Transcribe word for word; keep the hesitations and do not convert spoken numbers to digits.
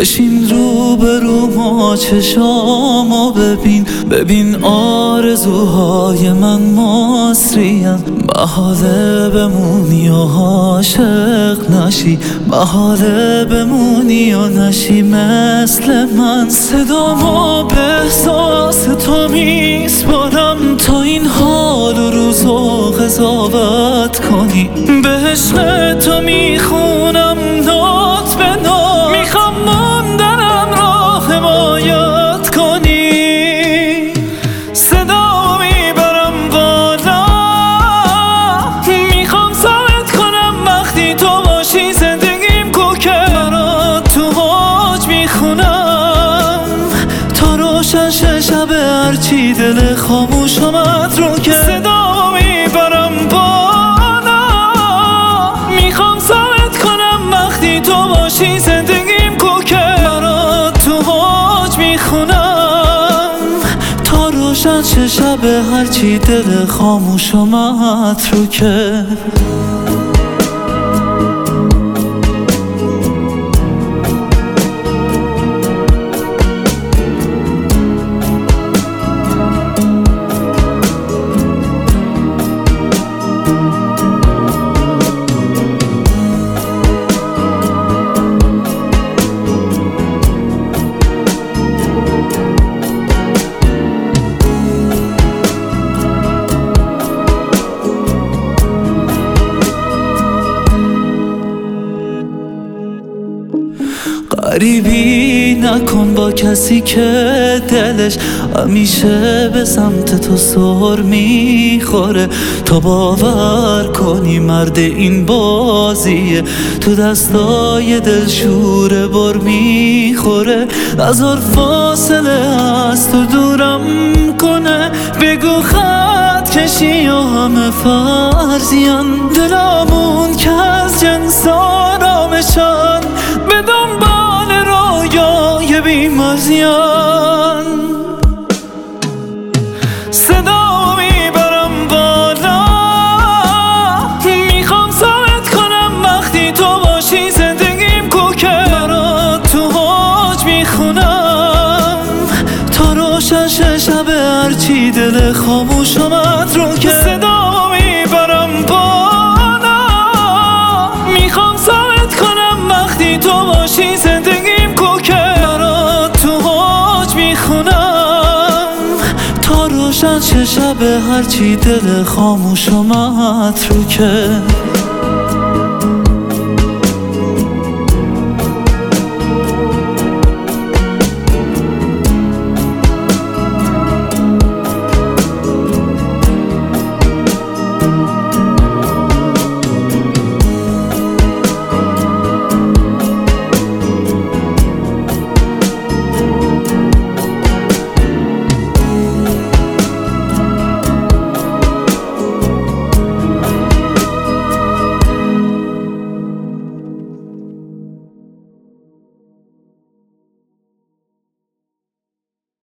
بشین رو به رو ما چشامو ببین، ببین آرزوهای من مصری‌ان. محاله بمونی و عاشق نشی، محاله بمونی و نشی مثل من. صدامو به احساس تو میسپارم تا این حال و روزو قضاوت کنی. به عشق تو میخونم نوت به نوت، میخوام موندنم را حمایت کنی. صدا میبرم بالا، میخوام ثابت کنم وقتی تو باشی زندگیم کوکه. برات تو حاج میخونم تا روشن شه شب، هرچی دل خاموش آمد رو که. صدا میبرم بالا، میخوام ثابت کنم وقتی تو باشی زندگیم کوکه. برات تو حاج میخونم تا روشن شه شب، هرچی دل خاموش آمد رو که. غریبی نکن با کسی که دلش همیشه به سمت تو سر میخوره. تا باور کنی مرد این بازیه، تو دستای دلشوره بر میخوره. نذار فاصله از تو دورم کنه، بگو خط کشی و همه فرضیان. دلامون که از جنس آرامشان، به دنبال رویای بیمارزیان. صدا میبرم بالا، میخوام ثابت کنم وقتی تو باشی زندگیم کوکه. برات تو حاج میخونم تا روشن شه شب، هرچی دل خاموش آمد رو که. صدا میبرم بالا، میخوام ثابت کنم وقتی تو باشی زندگیم کوکه. برات تو حاج میخونم تا روشن شه شب، هرچی دل خاموش آمد رو که.